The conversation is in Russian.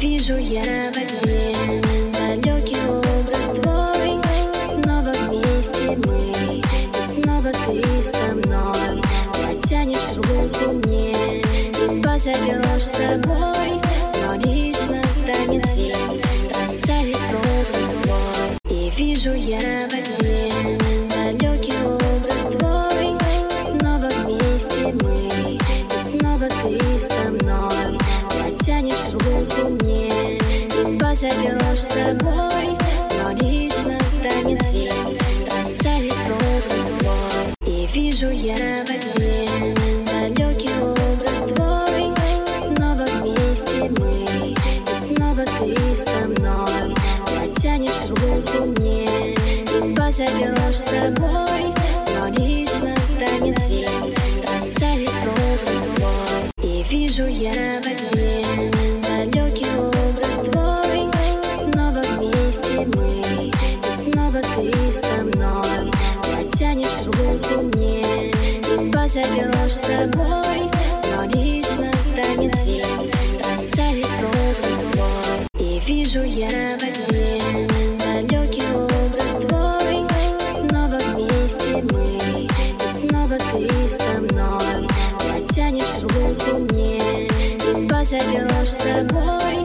вижу я во сне далекий образ твой. И снова вместе мы, и снова ты со мной. Протянешь руку мне и позовешь с собой. Но лишь настанет день, растает образ твой. И вижу я во сне далекий образ твой. И снова вместе мы, и снова ты со мной. Протянешь руку мне и позовешь с собой. Но лишь настанет день, растает образ твой. И вижу я во сне далекий образ твой. И снова вместе мы, и снова ты со мной. Протянешь руку мне и позовешь с собой. Но лишь настанет день, растает образ твой. И вижу я во сне далекий образ твой. И снова вместе мы, и снова ты со мной. Протянешь руку мне и позовешь с собой. Но лишь настанет день, растает образ твой. И вижу я во сне далекий образ твой. И снова вместе мы, и снова ты со мной. Протянешь руку мне и позовешь с собой.